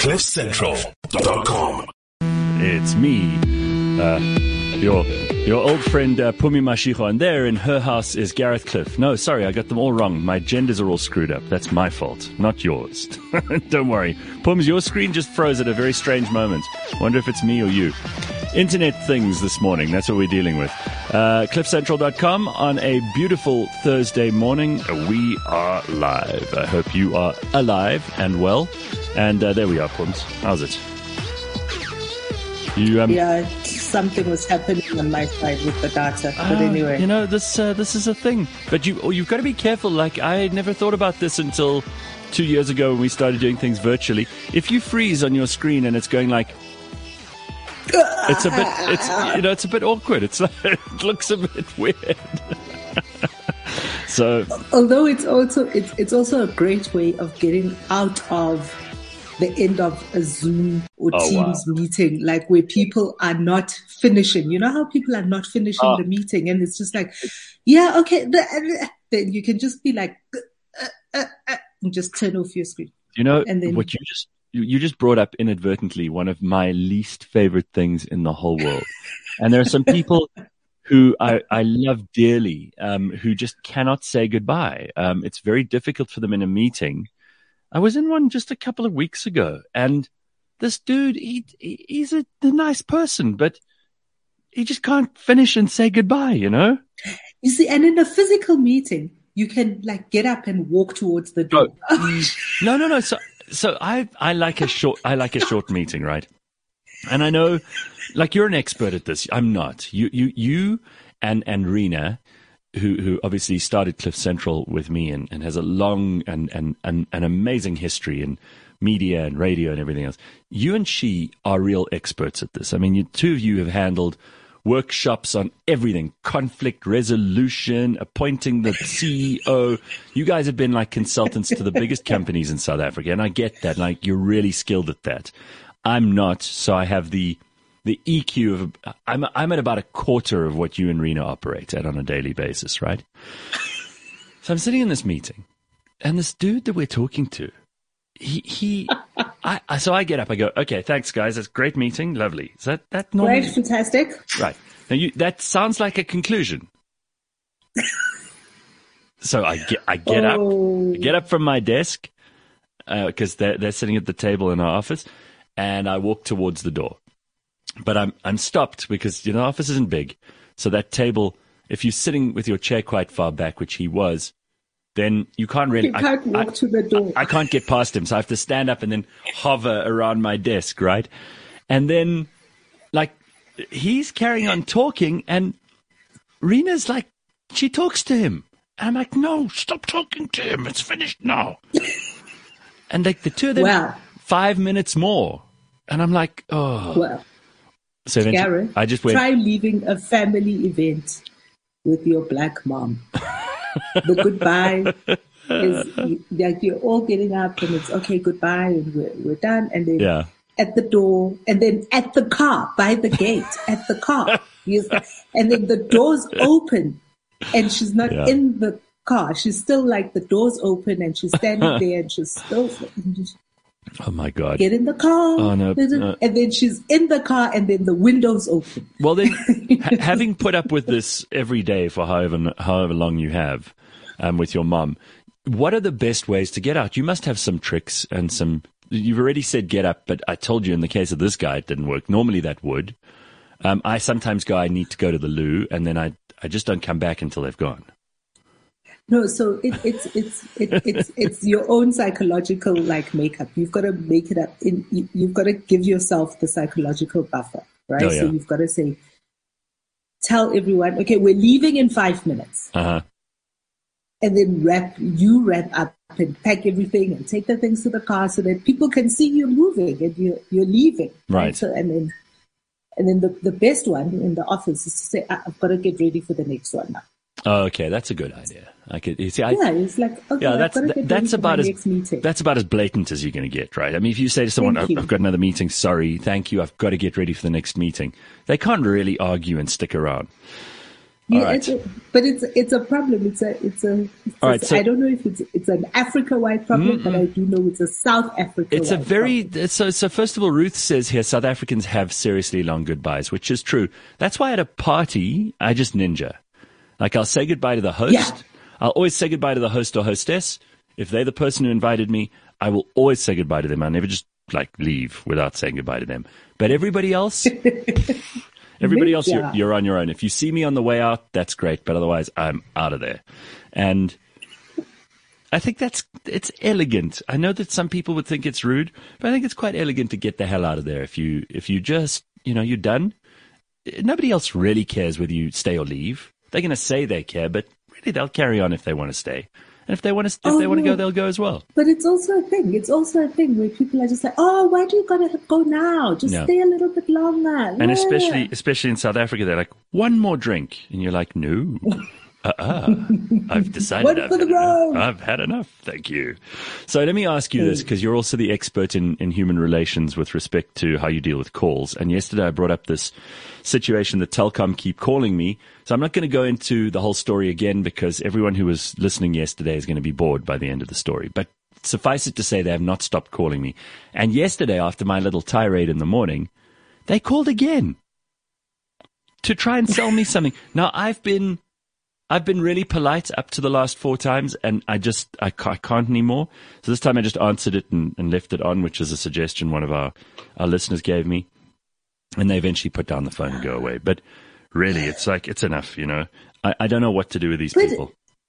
CliffCentral.com. It's me, your old friend Pumi Mashiko, and there in her house is Gareth Cliff. No, sorry, I got them all wrong. My genders are all screwed up. That's my fault, not yours. Don't worry. Pums, your screen just froze at a very strange moment. Wonder if it's me or you. Internet things this morning, that's what we're dealing with. CliffCentral.com on a beautiful Thursday morning. We are live. I hope you are alive and well. And there we are, Pums. How's it? Yeah, something was happening on my side with the data. But anyway. You know, this is a thing. But you've got to be careful. Like, I never thought about this until 2 years ago when we started doing things virtually. If you freeze on your screen and it's going like... It's a bit awkward. It's like, it looks a bit weird. So, although it's also a great way of getting out of the end of a Zoom or Teams meeting, like where people are not finishing. You know how people are not finishing the meeting, and it's just like, yeah, okay. Then you can just be like, and just turn off your screen. You know, and then, what you just brought up inadvertently one of my least favorite things in the whole world. And there are some people who I love dearly, who just cannot say goodbye. It's very difficult for them in a meeting. I was in one just a couple of weeks ago, and this dude, he's a nice person, but he just can't finish and say goodbye, you know? You see, and in a physical meeting, you can like get up and walk towards the door. No. So I like a short meeting, right? And I know, like, you're an expert at this. I'm not. You and Rena, who obviously started Cliff Central with me and has a long and an amazing history in media and radio and everything else. You and she are real experts at this. I mean, two of you have handled workshops on everything, conflict resolution, appointing the CEO. You guys have been like consultants to the biggest companies in South Africa, and I get that. Like, you're really skilled at that. I'm not, so I have the EQ of I'm at about a quarter of what you and Rena operate at on a daily basis, right? So I'm sitting in this meeting, and this dude that we're talking to, so I get up, I go, okay, thanks guys, that's a great meeting, lovely. Is that normal? Great, fantastic. Right. Now that sounds like a conclusion. So I get up from my desk, because they're sitting at the table in our office, and I walk towards the door. But I'm stopped because, you know, the office isn't big. So that table, if you're sitting with your chair quite far back, which he was, then you can't really... You can't walk to the door. I can't get past him, so I have to stand up and then hover around my desk, right? And then, like, he's carrying on talking, and Rena's like, she talks to him. And I'm like, no, stop talking to him. It's finished now. And, like, the two of them, 5 minutes more. And I'm like, oh... Well, so Gareth, I just went, try leaving a family event with your black mom. The goodbye is like you're all getting up and it's okay, goodbye, and we're done. And then at the door, and then at the car, by the gate, at the car. And then the doors open and she's not in the car. She's still like the doors open and she's standing there and she's still... Oh my God. Get in the car. Oh, no. And then she's in the car and then the windows open. Well, then, having put up with this every day for however long you have with your mom, what are the best ways to get out? You must have some tricks and some... You've already said get up, but I told you in the case of this guy, it didn't work. Normally that would. I sometimes go, I need to go to the loo, and then I just don't come back until they've gone. No, so it's your own psychological like makeup. You've got to make it up. You've got to give yourself the psychological buffer, right? So you've got to say, tell everyone, okay, we're leaving in 5 minutes, and then wrap up and pack everything and take the things to the car so that people can see you moving and you're leaving, right? So and then the best one in the office is to say, I've got to get ready for the next one now. Oh, okay, that's a good idea. It's like, okay, that's about as blatant as you're going to get, right? I mean, if you say to someone, I've got another meeting, sorry, thank you, I've got to get ready for the next meeting, they can't really argue and stick around. Yeah, right. but it's a problem. All right, so I don't know if it's an Africa-wide problem, but I do know it's a South Africa. It's a very so. First of all, Ruth says here South Africans have seriously long goodbyes, which is true. That's why at a party I just ninja. Like I'll say goodbye to the host. Yeah. I'll always say goodbye to the host or hostess. If they're the person who invited me, I will always say goodbye to them. I'll never just like leave without saying goodbye to them. But everybody else, you're on your own. If you see me on the way out, that's great. But otherwise, I'm out of there. And I think it's elegant. I know that some people would think it's rude, but I think it's quite elegant to get the hell out of there. If you just, you're done. Nobody else really cares whether you stay or leave. They're going to say they care, but really they'll carry on if they want to stay. And if they want to go, they'll go as well. But it's also a thing. It's also a thing where people are just like, oh, why do you gotta go now? Just stay a little bit longer. And especially in South Africa, they're like, one more drink, and you're like, no. I've decided I've had enough. Thank you. So let me ask you this, because you're also the expert in human relations with respect to how you deal with calls. And yesterday I brought up this situation that Telkom keep calling me. So I'm not going to go into the whole story again, because everyone who was listening yesterday is going to be bored by the end of the story. But suffice it to say, they have not stopped calling me. And yesterday, after my little tirade in the morning, they called again to try and sell me something. Now, I've been really polite up to the last 4 times, and I can't anymore. So this time I just answered it and left it on, which is a suggestion one of our listeners gave me. And they eventually put down the phone and go away. But really, it's like, it's enough, I don't know what to do with these people.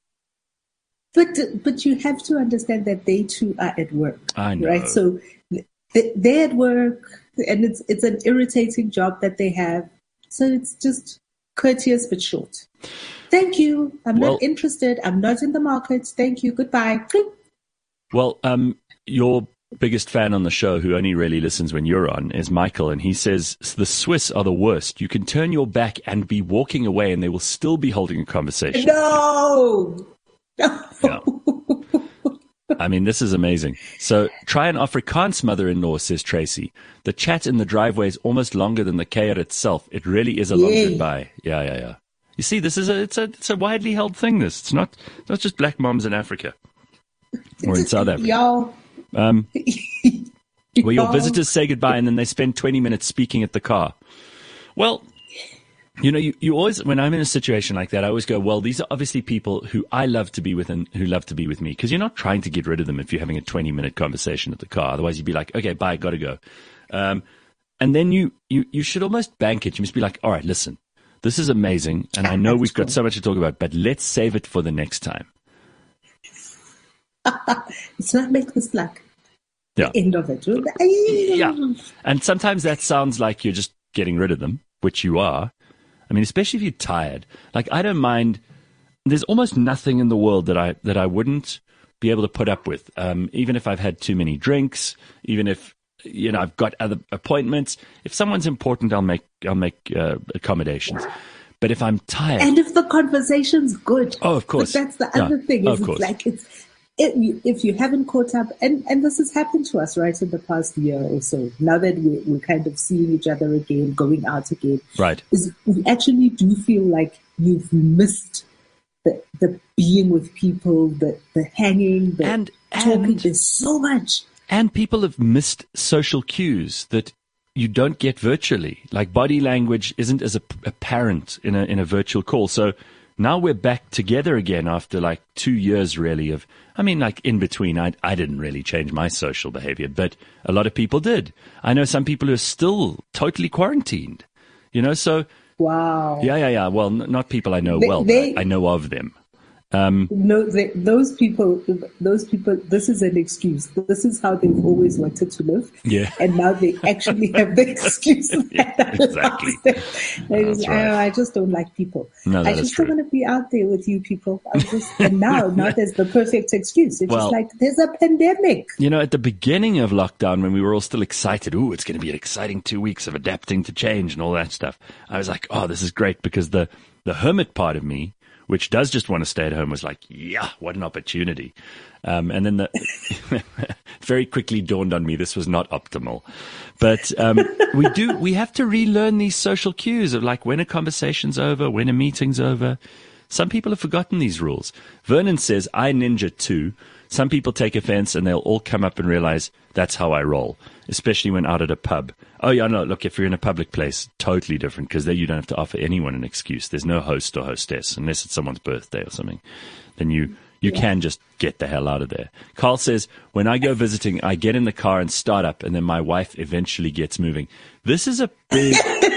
But you have to understand that they too are at work. I know. Right? So they're at work, and it's an irritating job that they have. So it's just courteous but short. Thank you. I'm not interested. I'm not in the market. Thank you. Goodbye. Well, your biggest fan on the show, who only really listens when you're on, is Michael, and he says the Swiss are the worst. You can turn your back and be walking away, and they will still be holding a conversation. No. Yeah. I mean, this is amazing. So try an Afrikaans mother-in-law, says Tracy. The chat in the driveway is almost longer than the Kuier itself. It really is a long goodbye. Yeah. You see, this is it's a widely held thing. It's not just black moms in Africa or in South Africa. Y'all. Where your visitors say goodbye and then they spend 20 minutes speaking at the car. Well, you always, when I'm in a situation like that, I always go, well, these are obviously people who I love to be with and who love to be with me, because you're not trying to get rid of them if you're having a 20-minute conversation at the car. Otherwise, you'd be like, okay, bye, gotta go. And then you should almost bank it. You must be like, all right, listen, this is amazing, and I know we've got so much to talk about, but let's save it for the next time. It's not make this like the end of it. Yeah. And sometimes that sounds like you're just getting rid of them, which you are. I mean, especially if you're tired. Like, I don't mind. There's almost nothing in the world that I wouldn't be able to put up with, even if I've had too many drinks, even if I've got other appointments. If someone's important, I'll make accommodations. But if I'm tired, and if the conversation's good, of course, but that's the other thing. Is it's like if you haven't caught up, and this has happened to us right in the past year or so. Now that we're kind of seeing each other again, going out again, right? Is we actually do feel like you've missed the being with people, the hanging, the talking. There's so much. And people have missed social cues that you don't get virtually. Like, body language isn't as apparent in a virtual call. So now we're back together again after like 2 years really of, in between, I didn't really change my social behavior, but a lot of people did. I know some people who are still totally quarantined, so. Wow. Yeah. Well, not people I know but I know of them. No, those people, this is an excuse. This is how they've always wanted to live. Yeah. And now they actually have the excuse. Exactly. Right. I just don't like people. No, I just don't want to be out there with you people. And now there's the perfect excuse. It's just like, there's a pandemic. At the beginning of lockdown, when we were all still excited, it's going to be an exciting 2 weeks of adapting to change and all that stuff. I was like, oh, this is great, because the hermit part of me which does just want to stay at home, was like, yeah, what an opportunity. And then very quickly dawned on me this was not optimal. But we have to relearn these social cues of like when a conversation's over, when a meeting's over. Some people have forgotten these rules. Vernon says, I ninja too. Some people take offense and they'll all come up and realize that's how I roll, especially when out at a pub. Oh, yeah, no, look, if you're in a public place, totally different, because there you don't have to offer anyone an excuse. There's no host or hostess unless it's someone's birthday or something. Then you can just get the hell out of there. Carl says, when I go visiting, I get in the car and start up, and then my wife eventually gets moving. This is a big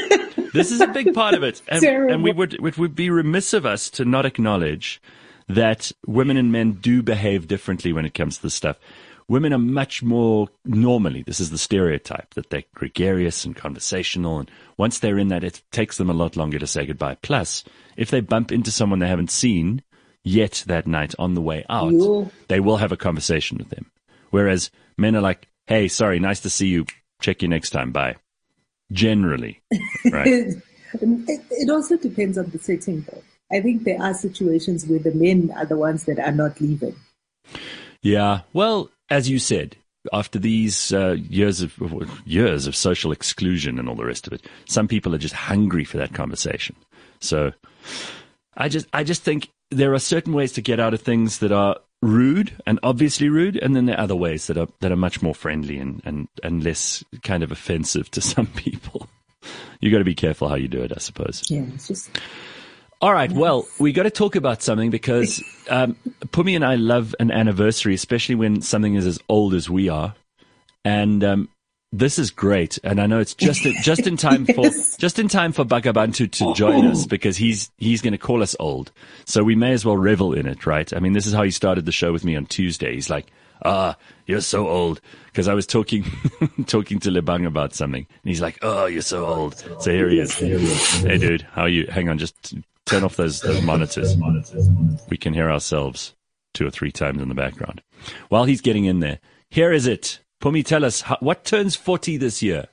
part of it. And it would be remiss of us to not acknowledge that women and men do behave differently when it comes to this stuff. Women are much more normally, this is the stereotype, that they're gregarious and conversational, and once they're in that, it takes them a lot longer to say goodbye. Plus, if they bump into someone they haven't seen yet that night on the way out, they will have a conversation with them. Whereas men are like, hey, sorry, nice to see you, check you next time, bye. Generally, right? It also depends on the setting, though. I think there are situations where the men are the ones that are not leaving. Yeah, well, as you said, after these years of social exclusion and all the rest of it, some people are just hungry for that conversation. So I just think there are certain ways to get out of things that are rude and obviously rude, and then there are other ways that are much more friendly and less kind of offensive to some people. You got to be careful how you do it, I suppose. Yeah, it's just. All right, well, we got to talk about something because Pumi and I love an anniversary, especially when something is as old as we are. And this is great, and I know it's just in time for Bakabantu to join us, because he's going to call us old. So we may as well revel in it, right? I mean, this is how he started the show with me on Tuesday. He's like, you're so old, because I was talking to Lebang about something, and he's like, oh, you're so old. So here he is. Hey, dude, how are you? Hang on, just turn off those monitors. We can hear ourselves 2 or 3 times in the background. While he's getting in there, here is it. Pumi, tell us, what turns 40 this year?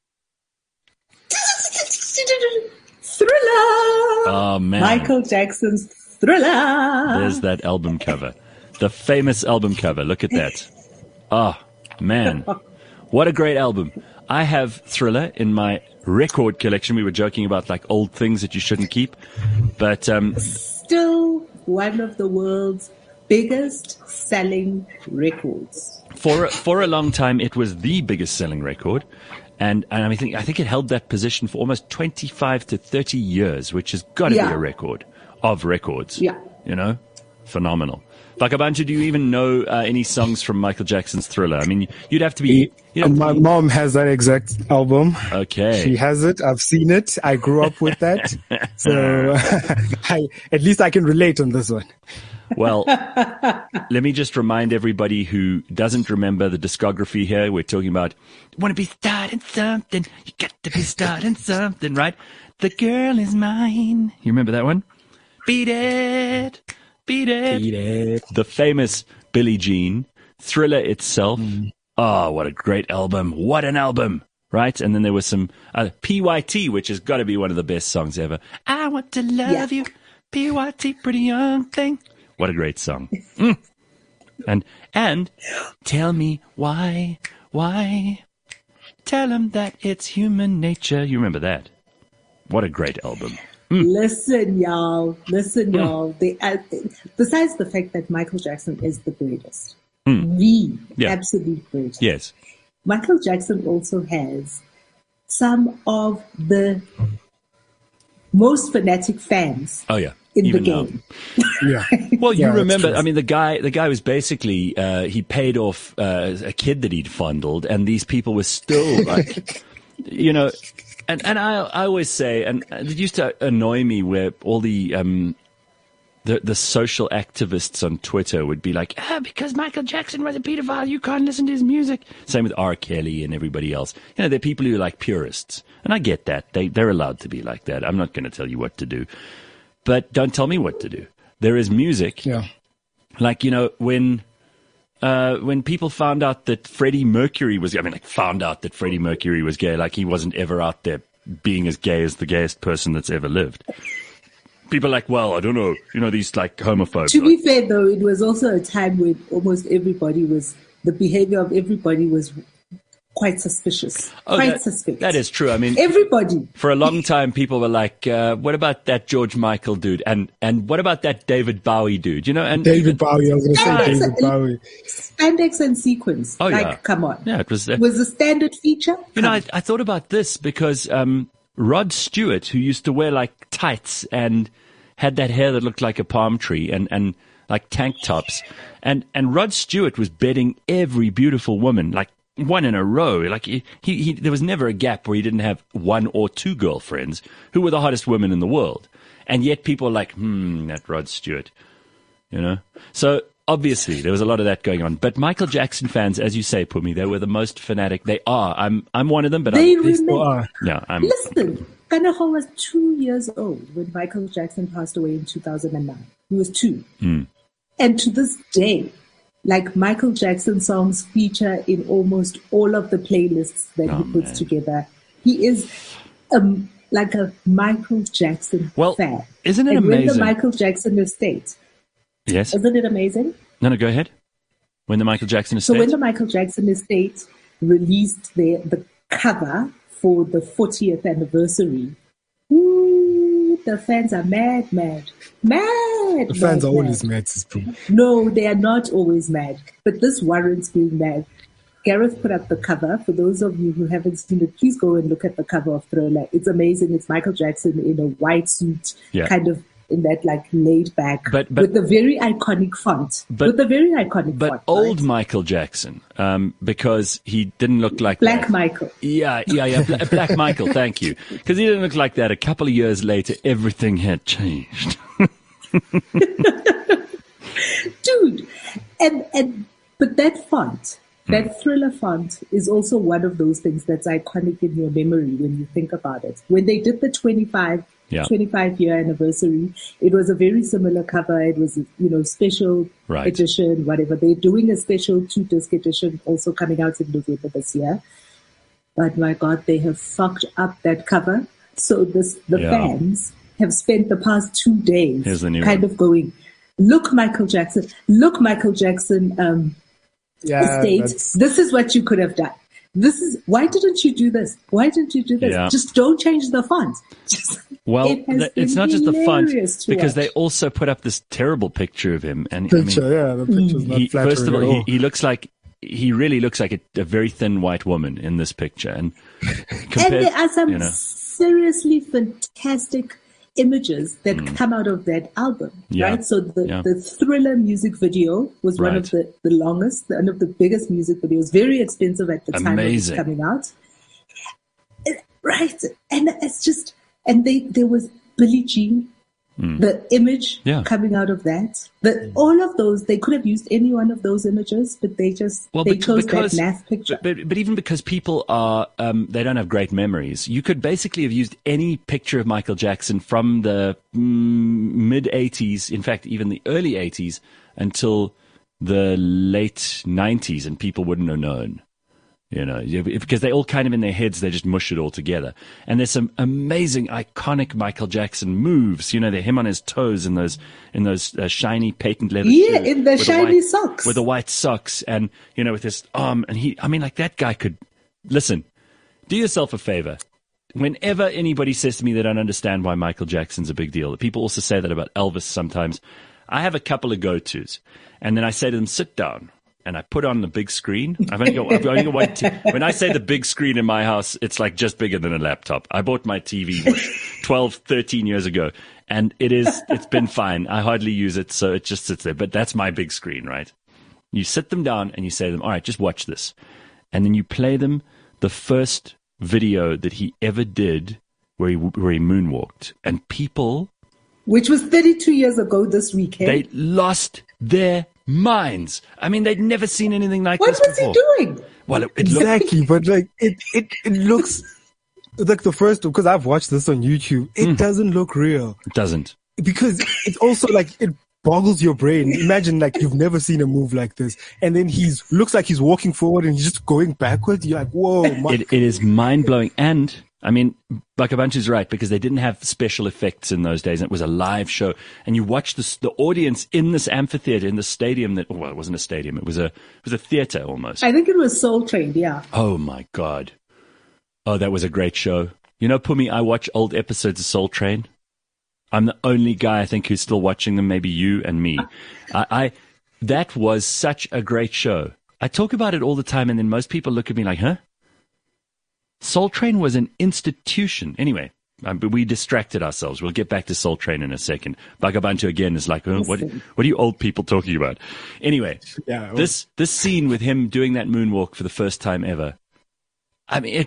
Thriller! Oh, man. Michael Jackson's Thriller! There's that album cover. The famous album cover. Look at that. Oh, man. What a great album. I have Thriller in my record collection. We were joking about like old things that you shouldn't keep. But still one of the world's biggest selling records. For a long time, it was the biggest selling record. And I think it held that position for almost 25 to 30 years, which has got to be a record of records. Yeah. You know? Phenomenal. Bakabantu, do you even know any songs from Michael Jackson's Thriller? I mean, you'd have to be... My mom has that exact album. Okay. She has it. I've seen it. I grew up with that. So at least I can relate on this one. Well, let me just remind everybody who doesn't remember the discography here. We're talking about, want to be starting something. You got to be starting something, right? The girl is mine. You remember that one? Beat it. Beat it. Beat it. The famous Billie Jean. Thriller itself. Oh, what a great album. What an album. Right? And then there was some PYT, which has got to be one of the best songs ever. I want to love you. PYT, pretty young thing. What a great song. And tell me why. Tell them that it's human nature. You remember that? What a great album. Listen, y'all. Besides the fact that Michael Jackson is the greatest, the absolute greatest. Yes. Michael Jackson also has some of the most fanatic fans. Oh, yeah. In Even the game. Yeah. Well, you remember, I mean, the guy was basically, he paid off a kid that he'd fondled, and these people were still like, you know, and I always say, and it used to annoy me where all the social activists on Twitter would be like, because Michael Jackson was a pedophile, you can't listen to his music. Same with R. Kelly and everybody else. You know, they're people who are like purists. And I get that. They're allowed to be like that. I'm not going to tell you what to do. But don't tell me what to do. There is music. Yeah. Like, you know, when people found out that Freddie Mercury was, found out that Freddie Mercury was gay, like he wasn't ever out there being as gay as the gayest person that's ever lived. people are like, well, I don't know, these like homophobes. To be fair, though, it was also a time when almost the behavior of everybody was quite suspicious. Suspect. That is true. I mean, everybody. For a long time, people were like, what about that George Michael dude? And what about that David Bowie dude? And David Bowie, I was going to say David Bowie. Spandex and sequins. Oh, yeah. Come on. Yeah, it was a standard feature. I thought about this because Rod Stewart, who used to wear like tights and had that hair that looked like a palm tree and like tank tops. And Rod Stewart was bedding every beautiful woman, like one in a row. Like he there was never a gap where he didn't have one or two girlfriends who were the hottest women in the world. And yet people are like, that Rod Stewart, So obviously there was a lot of that going on. But Michael Jackson fans, as you say, Pumi, they were the most fanatic. They are. I'm one of them, but they still are. Yeah, Listen, Kanaho was 2 years old when Michael Jackson passed away in 2009. He was 2. And to this day, like Michael Jackson songs feature in almost all of the playlists that he puts together. He is like a Michael Jackson fan. Isn't it amazing? When the Michael Jackson estate. Yes. Isn't it amazing? No, go ahead. When the Michael Jackson estate. So when the Michael Jackson estate released the cover for the 40th anniversary, the fans are mad. The fans are always mad, sister. No, they are not always mad. But this warrants being mad. Gareth put up the cover. For those of you who haven't seen it, please go and look at the cover of Thriller. It's amazing. It's Michael Jackson in a white suit, kind of in that like laid back, but with the very iconic font. But old Michael Jackson, because he didn't look like Black that. Michael. Yeah. Black Michael. Thank you. Because he didn't look like that. A couple of years later, everything had changed. Dude, but that font, that Thriller font, is also one of those things that's iconic in your memory when you think about it. When they did the 25-year anniversary, it was a very similar cover. It was, special edition, whatever. They're doing a special 2-disc edition also coming out in November this year. But my God, they have fucked up that cover. So the fans have spent the past 2 days kind of going, look, Michael Jackson, estate. This is what you could have done. Why didn't you do this? Why didn't you do this? Yeah. Just don't change the font. It's not just the font, because they also put up this terrible picture of him. And the picture's not flattering. First of all, he really looks like a very thin white woman in this picture. And there are some seriously fantastic images that come out of that album, right? So the Thriller music video was one of the longest, one of the biggest music videos, very expensive at the time it was coming out. Right. And it's just, and there was Billie Jean, the image coming out of that. All of those, they could have used any one of those images, but they chose that math picture. But even because people are, they don't have great memories, you could basically have used any picture of Michael Jackson from the mid-'80s, in fact, even the early '80s, until the late '90s, and people wouldn't have known. Because they all kind of in their heads, they just mush it all together. And there's some amazing, iconic Michael Jackson moves. They're him on his toes in those shiny patent leather shoes. Yeah, in the shiny socks. With the white socks and, with his arm. And that guy could, listen, do yourself a favor. Whenever anybody says to me they don't understand why Michael Jackson's a big deal, people also say that about Elvis sometimes. I have a couple of go-tos. And then I say to them, sit down. And I put on the big screen. I've only got one when I say the big screen in my house, it's like just bigger than a laptop. I bought my TV 12, 13 years ago, and it's been fine. I hardly use it, so it just sits there. But that's my big screen, right? You sit them down and you say to them, all right, just watch this. And then you play them the first video that he ever did where he moonwalked. And people... Which was 32 years ago this weekend. They lost their minds. They'd never seen anything like this before. What was he doing? Well, exactly, but like it looks like the first, because I've watched this on YouTube. It doesn't look real. It doesn't, because it's also like it boggles your brain. Imagine like you've never seen a move like this, and then looks like he's walking forward and he's just going backwards. You're like, whoa! It is mind blowing, and I mean, Bakabantu's right, because they didn't have special effects in those days. And it was a live show. And you watch the audience in this amphitheater, in the stadium it wasn't a stadium. It was a theater almost. I think it was Soul Train, yeah. Oh, my God. Oh, that was a great show. You know, Pumi, I watch old episodes of Soul Train. I'm the only guy, I think, who's still watching them, maybe you and me. That was such a great show. I talk about it all the time, and then most people look at me like, huh? Soul Train was an institution. Anyway, we distracted ourselves. We'll get back to Soul Train in a second. Bakabantu again is like, what are you old people talking about? Anyway, this scene with him doing that moonwalk for the first time ever, I mean,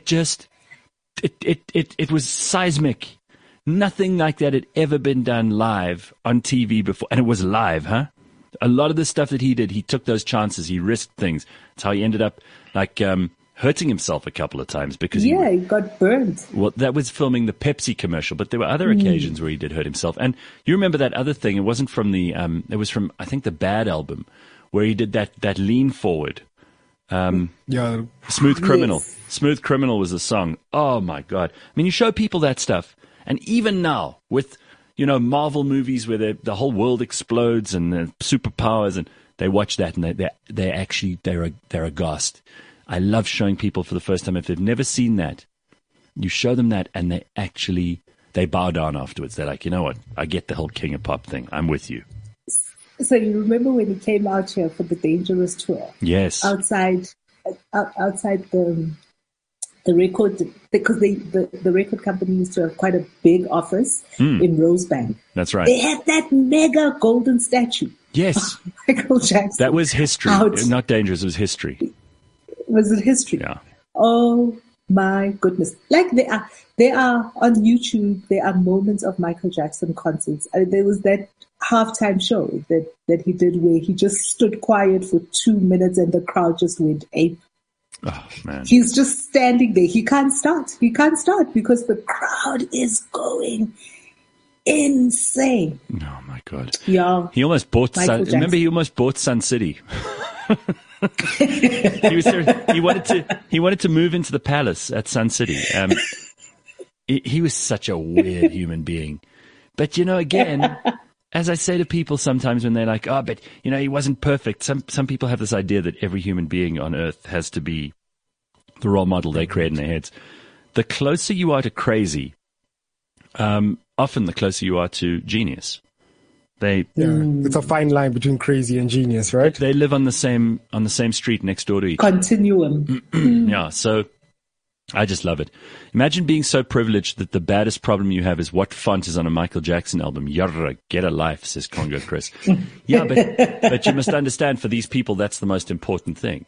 it was seismic. Nothing like that had ever been done live on TV before. And it was live, huh? A lot of the stuff that he did, he took those chances. He risked things. That's how he ended up, like, hurting himself a couple of times because he got burned. Well, that was filming the Pepsi commercial, but there were other occasions where he did hurt himself. And you remember that other thing? It wasn't from it was from, I think, the Bad album, where he did that lean forward. Smooth Criminal. Yes. Smooth Criminal was a song. Oh my God! I mean, you show people that stuff, and even now with Marvel movies where the whole world explodes and the superpowers, and they watch that and they're aghast. I love showing people for the first time, if they've never seen that, you show them that and they bow down afterwards. They're like, you know what? I get the whole King of Pop thing. I'm with you. So you remember when he came out here for the Dangerous tour? Yes. Outside the record, because the record company used to have quite a big office in Rosebank. That's right. They had that mega golden statue. Yes. Michael Jackson. That was history. Not Dangerous. It was history. Was it history? Yeah. Oh my goodness! Like they are on YouTube. There are moments of Michael Jackson concerts. There was that halftime show that he did where he just stood quiet for 2 minutes and the crowd just went ape. Oh man! He's just standing there. He can't start. He can't start because the crowd is going insane. Oh my God! Yeah. He almost bought remember, he almost bought Sun City. He wanted to move into the palace at Sun City. He was such a weird human being. But again, as I say to people sometimes when they're like, "Oh, but he wasn't perfect." Some people have this idea that every human being on earth has to be the role model they create in their heads. The closer you are to crazy, often the closer you are to genius. It's a fine line between crazy and genius, right? They live on the same street next door to each other. Continuum. Yeah, so I just love it. Imagine being so privileged that the baddest problem you have is what font is on a Michael Jackson album. Yarra, get a life, says Congo Chris. Yeah, but you must understand, for these people, that's the most important thing.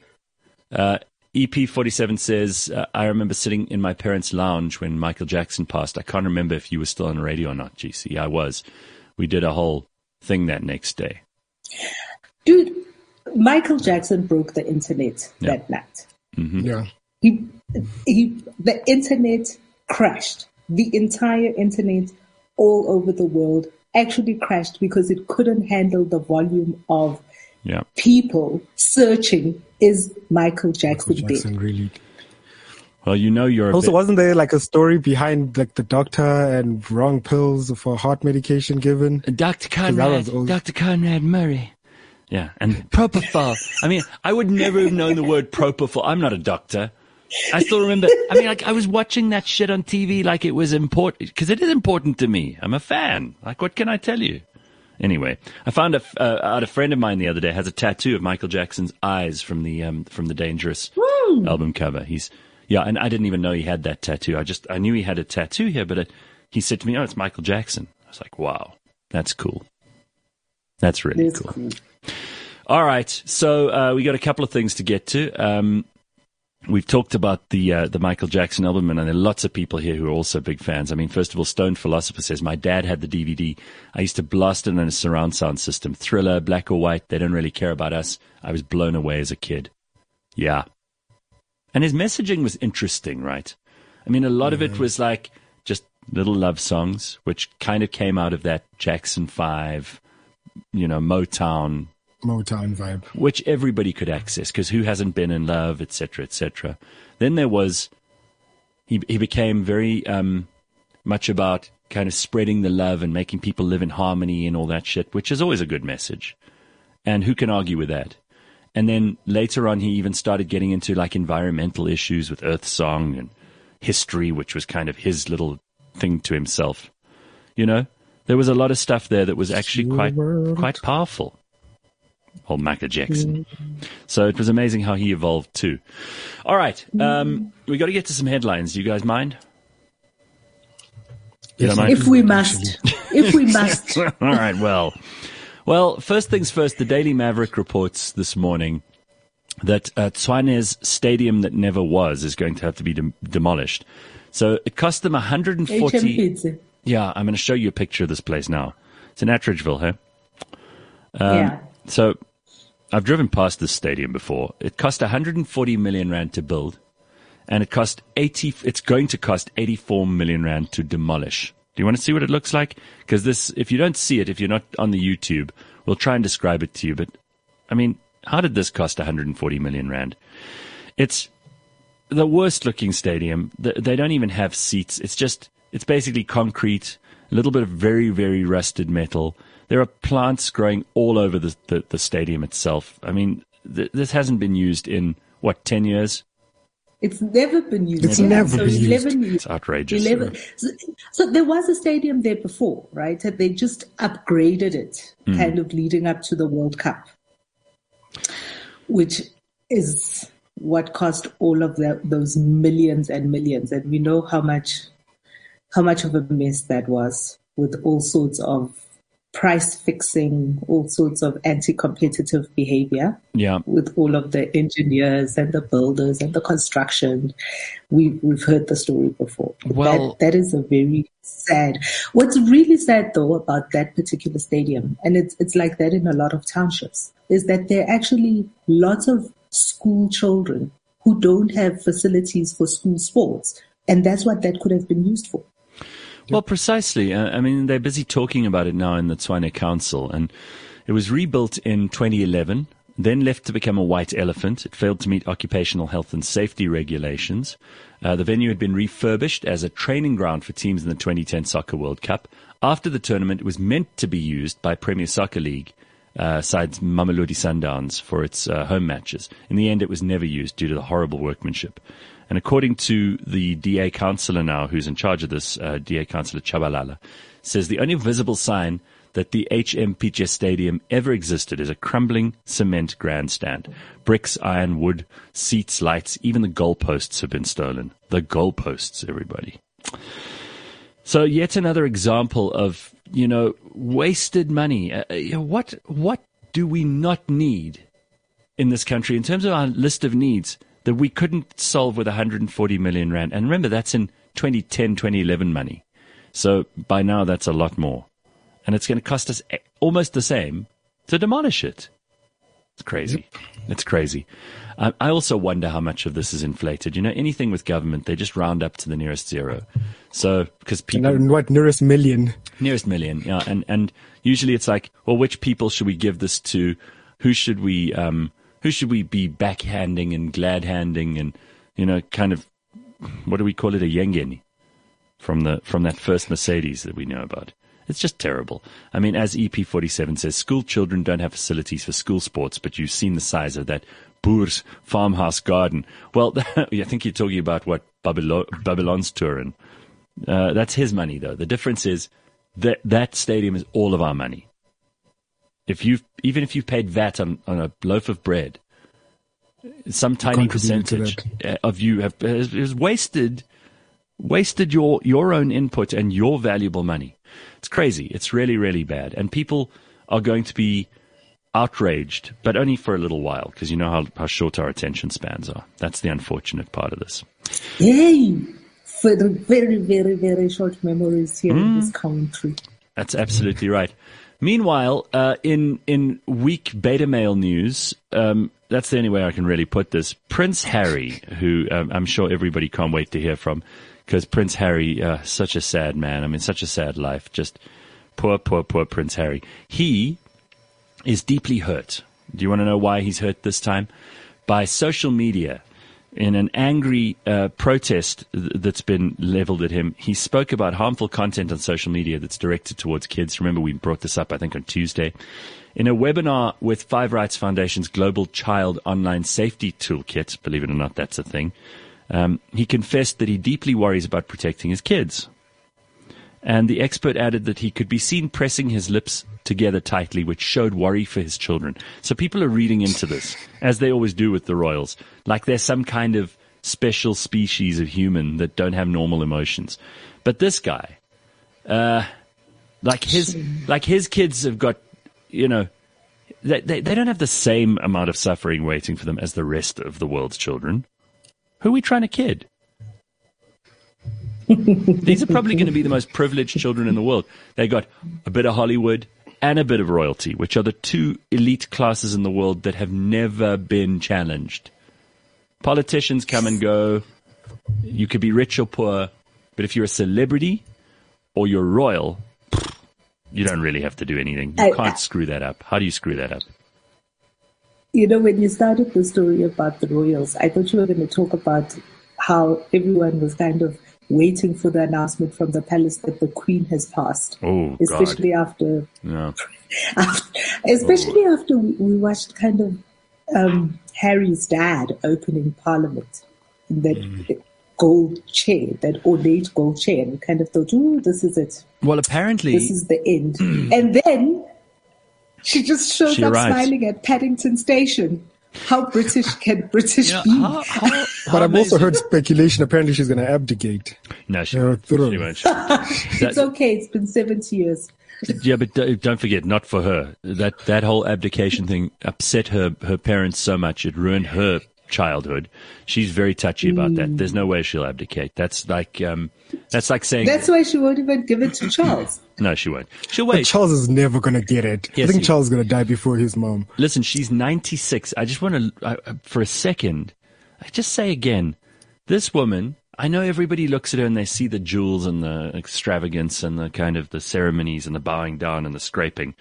EP47 says, I remember sitting in my parents' lounge when Michael Jackson passed. I can't remember if you were still on the radio or not, GC. I was. We did a whole thing that next day. Dude, Michael Jackson broke the internet that night. Mm-hmm. Yeah. The internet crashed. The entire internet all over the world actually crashed because it couldn't handle the volume of people searching, is Michael Jackson dead? Really? Well, you're also, wasn't there like a story behind like the doctor and wrong pills for heart medication given? Dr. Conrad Murray. Yeah, and propofol. I mean, I would never have known the word propofol. I'm not a doctor. I still remember, I was watching that shit on TV like it was important, because it is important to me. I'm a fan. Like, what can I tell you? Anyway, I found out a friend of mine the other day has a tattoo of Michael Jackson's eyes from the Dangerous album cover. And I didn't even know he had that tattoo. I knew he had a tattoo here, but he said to me, "Oh, it's Michael Jackson." I was like, "Wow, that's cool. That's really cool." All right, so we got a couple of things to get to. We've talked about the Michael Jackson album, and there are lots of people here who are also big fans. I mean, first of all, Stone Philosopher says, my dad had the DVD. I used to blast it in a surround sound system. Thriller, Black or White, they don't really care about us. I was blown away as a kid. Yeah. And his messaging was interesting, right? I mean, a lot of it was like just little love songs, which kind of came out of that Jackson 5, Motown vibe, which everybody could access, because who hasn't been in love, etc., etc. Then there was he became very much about kind of spreading the love and making people live in harmony and all that shit, which is always a good message. And who can argue with that? And then later on, he even started getting into like environmental issues with Earth Song and history, which was kind of his little thing to himself. You know, there was a lot of stuff there that was actually quite powerful. Old Michael Jackson. So it was amazing how he evolved too. All right. We got to get to some headlines. Do you guys mind? Yes, if we must. If we must. All right. Well, first things first, the Daily Maverick reports this morning that Tshwane's stadium that never was is going to have to be demolished. So it cost them 140. Yeah, I'm going to show you a picture of this place now. It's in Attridgeville, huh? Yeah. So I've driven past this stadium before. It cost 140 million rand to build, and it's going to cost 84 million rand to demolish. Do you want to see what it looks like? Because if you don't see it, if you're not on the YouTube, we'll try and describe it to you. But I mean, how did this cost 140 million rand? It's the worst looking stadium. They don't even have seats. It's basically concrete, a little bit of very, very rusted metal. There are plants growing all over the stadium itself. I mean, this hasn't been used in, 10 years? It's never been used. It's never been used. 11 years. It's outrageous. 11. So there was a stadium there before, right? They just upgraded it, kind of leading up to the World Cup, which is what cost all of those millions and millions. And we know how much of a mess that was, with all sorts of price fixing, all sorts of anti-competitive behavior. Yeah. With all of the engineers and the builders and the construction. We've heard the story before. Well, that is a very sad. What's really sad though about that particular stadium, and it's like that in a lot of townships, is that there are actually lots of school children who don't have facilities for school sports. And that's what that could have been used for. Well, precisely. I mean, they're busy talking about it now in the Tshwane Council. And it was rebuilt in 2011, then left to become a white elephant. It failed to meet occupational health and safety regulations. The venue had been refurbished as a training ground for teams in the 2010 Soccer World Cup. After the tournament, it was meant to be used by Premier Soccer League sides Mamelodi Sundowns for its home matches. In the end, it was never used due to the horrible workmanship. And according to the DA councillor now, who's in charge of this, DA councillor Chabalala, says the only visible sign that the HM Piche Stadium ever existed is a crumbling cement grandstand. Bricks, iron, wood, seats, lights, even the goalposts have been stolen. The goalposts, everybody. So yet another example of, wasted money. What do we not need in this country in terms of our list of needs that we couldn't solve with 140 million rand? And remember, that's in 2010, 2011 money. So by now, that's a lot more. And it's going to cost us almost the same to demolish it. It's crazy. It's crazy. I also wonder how much of this is inflated. Anything with government, they just round up to the nearest zero. So, because people... Nearest million? Nearest million, yeah. And usually it's like, well, which people should we give this to? Who should we be backhanding and glad-handing and, kind of, what do we call it, a yengeni from that first Mercedes that we know about. It's just terrible. I mean, as EP47 says, school children don't have facilities for school sports, but you've seen the size of that Boers farmhouse garden. Well, I think you're talking about what Babylon's touring. That's his money, though. The difference is that stadium is all of our money. Even if you've paid VAT on a loaf of bread, some tiny percentage of you has wasted your own input and your valuable money. It's crazy. It's really, really bad. And people are going to be outraged, but only for a little while, because you know how short our attention spans are. That's the unfortunate part of this. Yay! For the very, very, very short memories here in this country. That's absolutely right. Meanwhile, in weak beta male news, that's the only way I can really put this. Prince Harry, who I'm sure everybody can't wait to hear from, because Prince Harry, such a sad man. I mean, such a sad life. Just poor, poor, poor Prince Harry. He is deeply hurt. Do you want to know why he's hurt this time? By social media. in an angry protest that's been leveled at him, he spoke about harmful content on social media that's directed towards kids. Remember, we brought this up, I think, on Tuesday. In a webinar with Five Rights Foundation's Global Child Online Safety Toolkit, believe it or not, that's a thing, he confessed that he deeply worries about protecting his kids. And the expert added that he could be seen pressing his lips together tightly, which showed worry for his children. So people are reading into this, as they always do with the royals, like they're some kind of special species of human that don't have normal emotions. But this guy, like his kids have got, you know, they don't have the same amount of suffering waiting for them as the rest of the world's children. Who are we trying to kid? These are probably going to be the most privileged children in the world. They got a bit of Hollywood and a bit of royalty, which are the two elite classes in the world that have never been challenged. Politicians come and go. You could be rich or poor, but if you're a celebrity or you're royal, you don't really have to do anything. You can't screw that up. How do you screw that up? You know, when you started the story about the royals, I thought you were going to talk about how everyone was kind of waiting for the announcement from the palace that the Queen has passed. Oh, especially God. after, no. after we watched kind of Harry's dad opening Parliament in that gold chair, that ornate gold chair, and we kind of thought, oh, this is it. Well, apparently this is the end. And then she just shows up smiling at Paddington Station. How British can British be? But I've also heard speculation. Apparently, she's going to abdicate. No, she won't. It's okay. It's been 70 years. Yeah, but don't forget, not for her. That whole abdication thing upset her parents so much. It ruined her childhood. She's very touchy about that. There's no way she'll abdicate. That's like saying. That's why she won't even give it to Charles. No, she won't. She'll wait. But Charles is never going to get it. Yes, I think Charles is going to die before his mom. Listen, she's 96. I just want to, for a second, I just say again, this woman, I know everybody looks at her and they see the jewels and the extravagance and the kind of the ceremonies and the bowing down and the scraping.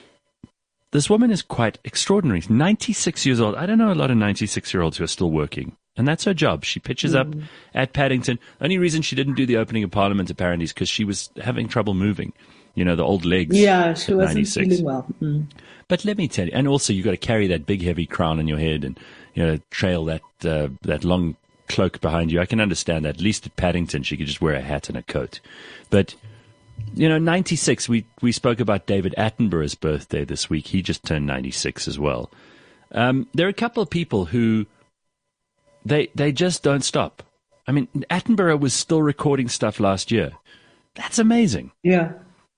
This woman is quite extraordinary. 96 years old. I don't know a lot of 96-year-olds who are still working. And that's her job. She pitches up at Paddington. Only reason she didn't do the opening of Parliament apparently is because she was having trouble moving. You know, the old legs. Yeah, she wasn't 96. feeling well. But let me tell you, and also you've got to carry that big heavy crown on your head and, you know, trail that long cloak behind you. I can understand that. At least at Paddington, she could just wear a hat and a coat. But, you know, 96, we spoke about David Attenborough's birthday this week. He just turned 96 as well. There are a couple of people who, they just don't stop. I mean, Attenborough was still recording stuff last year. That's amazing. Yeah.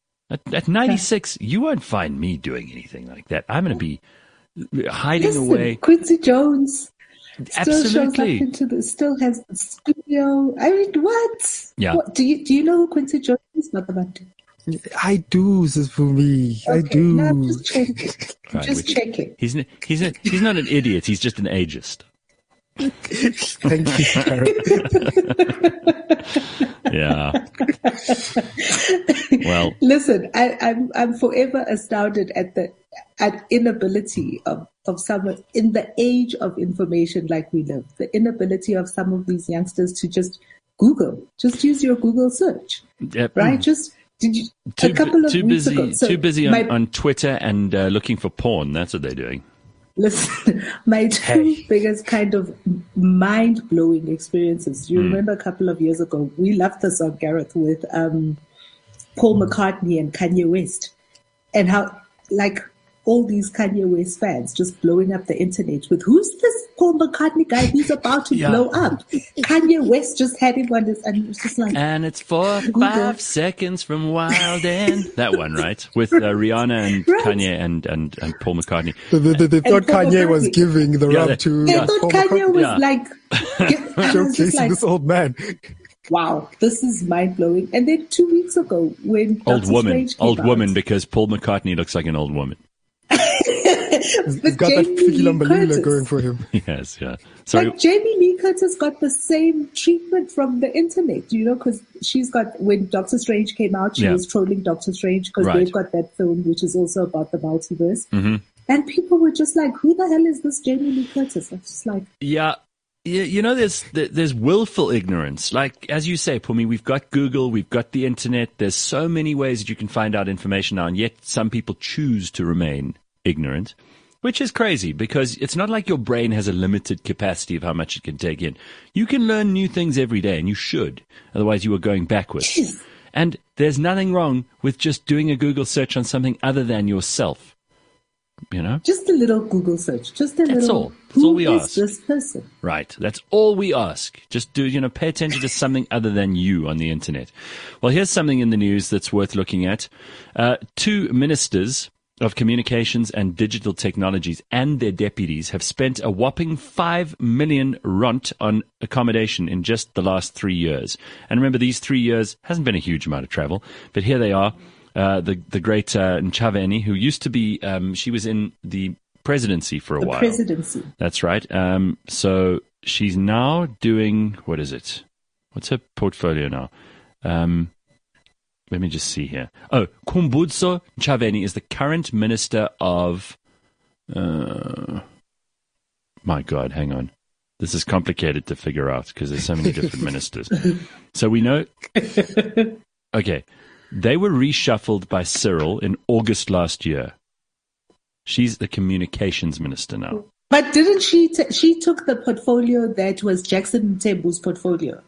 At 96, you won't find me doing anything like that. I'm going to be hiding away. Quincy Jones Absolutely. Still has the studio. I mean, what? Yeah. What, do you know who Quincy Jones is, Motherbantu? I do, this is for me. Okay, I do. No, I'm just checking. Right, Just checking. He's not an idiot. He's just an ageist. Thank you, Karen. Yeah. Well, listen, I'm forever astounded at inability of someone in the age of information like we live. The inability of some of these youngsters to just Google, just use your Google search, right? Just a couple of weeks ago. So too busy on Twitter and looking for porn. That's what they're doing. Listen, my two biggest kind of mind-blowing experiences. You remember a couple of years ago, we loved the song, Gareth, with Paul McCartney and Kanye West. And how, like, all these Kanye West fans just blowing up the internet with, who's this Paul McCartney guy who's about to blow up? Kanye West just had him on this, and it was just like... And it's 4 or 5 seconds from Wild End. That one, right? With Rihanna and Kanye and Paul McCartney. They thought Kanye was giving the rub to They thought Paul Kanye McCartney. was like... Showcasing this old man. Wow, this is mind-blowing. And then 2 weeks ago, when Dr. Strange came woman, out, because Paul McCartney looks like an old woman. He's got that Ficky Lambalula going for him. Yes, yeah. Sorry. Like Jamie Lee Curtis got the same treatment from the internet, you know, because she's got, when Doctor Strange came out, she was trolling Doctor Strange because they've got that film, which is also about the multiverse. And people were just like, who the hell is this Jamie Lee Curtis? I was just like... Yeah. there's willful ignorance. Like, as you say, Pumi, we've got Google, we've got the internet. There's so many ways that you can find out information now, and yet some people choose to remain ignorant, which is crazy because it's not like your brain has a limited capacity of how much it can take in. You can learn new things every day, and you should. Otherwise, you are going backwards. And there's nothing wrong with just doing a Google search on something other than yourself. You know? Just a little Google search. Just a That's little. all. That's all we Who ask. is this person? Right. That's all we ask. Just pay attention to something other than you on the internet. Well, here's something in the news that's worth looking at. 2 ministers of communications and digital technologies and their deputies have spent a whopping 5 million rand on accommodation in just the last 3 years. And remember, these 3 years hasn't been a huge amount of travel, but here they are. The great Ntshavheni, who used to be, she was in the presidency for a while. The presidency. That's right. So she's now doing, what is it? What's her portfolio now? Let me just see here. Oh, Khumbudzo Ntshavheni is the current minister of, my God, hang on. This is complicated to figure out because there's so many different ministers. So we know, okay. They were reshuffled by Cyril in August last year. She's the communications minister now. But didn't she took the portfolio that was Jackson Mthembu's portfolio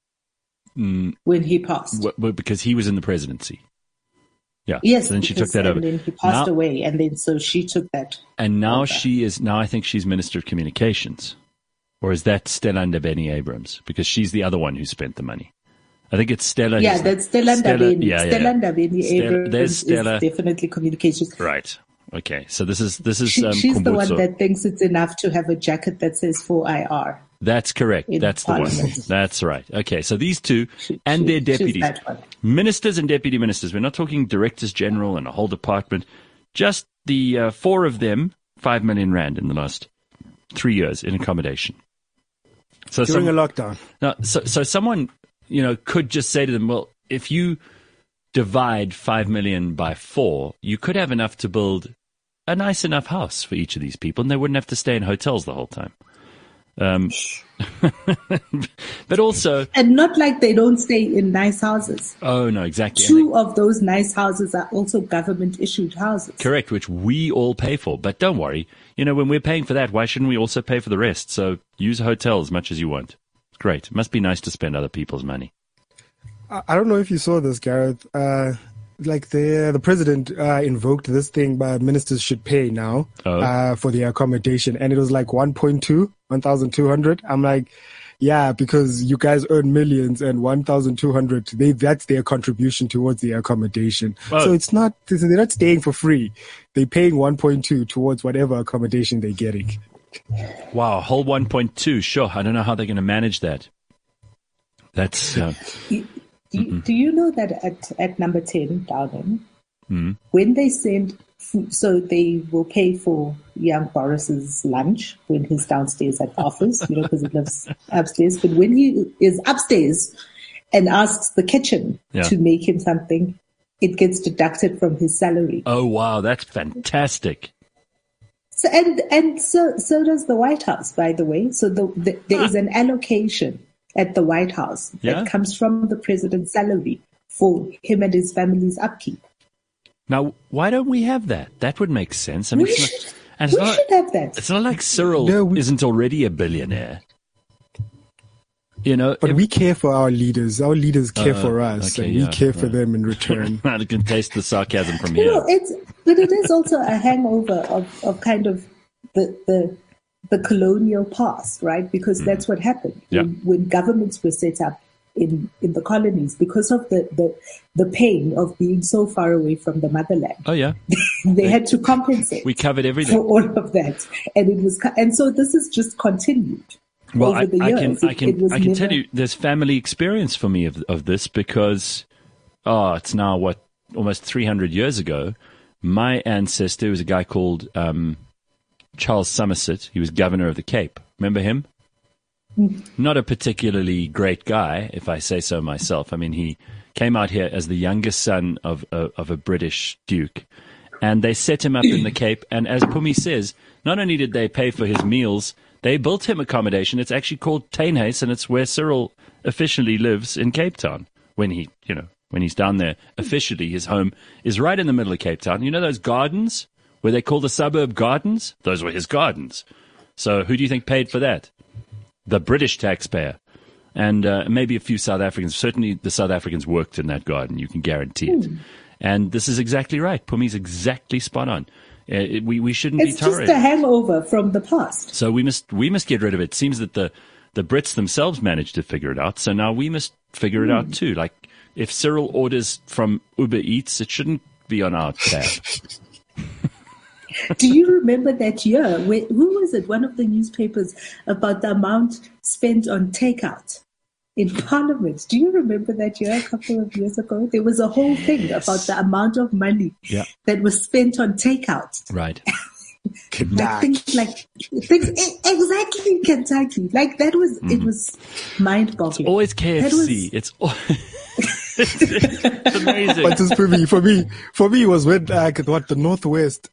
when he passed? Because he was in the presidency. Yeah. Yes. So then she took that over. And then he passed away, and then so she took that. And now now I think she's Minister of Communications. Or is that Stella Ndabeni-Abrams? Because she's the other one who spent the money. I think it's Stella. Yeah, that's Stella Ndabeni. Yeah. Stella Ndabeni-Abrams There's Stella. Is definitely communications. Right. Okay. So this is she's Khumbudzo. the one that thinks it's enough to have a jacket that says 4IR. That's correct. That's the one. That's right. Okay. So these two and their deputies, ministers and deputy ministers. We're not talking directors general and a whole department. Just the 4 of them, 5 million rand in the last 3 years in accommodation. So during a lockdown. Now, so someone, could just say to them, well, if you divide 5 million by 4, you could have enough to build a nice enough house for each of these people, and they wouldn't have to stay in hotels the whole time. But also, and not like they don't stay in nice houses. Oh no, exactly. 2 of those nice houses are also government issued houses. Correct, which we all pay for. But don't worry, when we're paying for that, why shouldn't we also pay for the rest? So use a hotel as much as you want. Great. It must be nice to spend other people's money. I don't know if you saw this, Gareth. The president invoked this thing, but ministers should pay now for the accommodation, and it was like 1,200. I'm like, yeah, because you guys earn millions, and 1,200 that's their contribution towards the accommodation. So it's not, they're not staying for free. They're paying 1.2 towards whatever accommodation they're getting. Wow, whole 1.2. Sure, I don't know how they're going to manage that. That's. Do you know that at number 10, Downing, when they send food, so they will pay for young Boris's lunch when he's downstairs at the office, because he lives upstairs. But when he is upstairs and asks the kitchen to make him something, it gets deducted from his salary. Oh, wow, that's fantastic. So so does the White House, by the way. So there is an allocation at the White House that comes from the president's salary for him and his family's upkeep. Now, why don't we have that? That would make sense. I mean, we should have that. It's not like Cyril isn't already a billionaire. But we care for our leaders. Our leaders care for us, and we care for them in return. I can taste the sarcasm from here. But it is also a hangover of kind of the colonial past, right? Because that's what happened when governments were set up in the colonies because of the pain of being so far away from the motherland. Oh yeah, they had to compensate. We covered everything for all of that, and so this is just continued. Well, over the years. I can tell you, there's family experience for me of this because it's now almost 300 years ago. My ancestor was a guy called Charles Somerset. He was governor of the Cape. Remember him? Not a particularly great guy, if I say so myself. I mean, he came out here as the youngest son of a British duke, and they set him up in the Cape. And as Pumi says, not only did they pay for his meals, They built him accommodation. It's actually called Tuynhuys, and it's where Cyril officially lives in Cape Town. When he's down there, officially his home is right in the middle of Cape Town. You know those gardens where they call the suburb gardens? Those were his gardens. So who do you think paid for that? The British taxpayer. And maybe a few South Africans. Certainly the South Africans worked in that garden. You can guarantee it. And this is exactly right. Pumi's exactly spot on. We shouldn't be tolerated. It's just a hangover from the past. So we must get rid of it. It seems that the Brits themselves managed to figure it out. So now we must figure it out too. Like if Cyril orders from Uber Eats, it shouldn't be on our tab. Do you remember that year? Who was it? One of the newspapers about the amount spent on takeout in Parliament. Do you remember that year a couple of years ago? There was a whole thing about the amount of money that was spent on takeout. Right. Things exactly Kentucky. Like that was it was mind-boggling. It's always KFC. It's amazing. But just for me, it was when the Northwest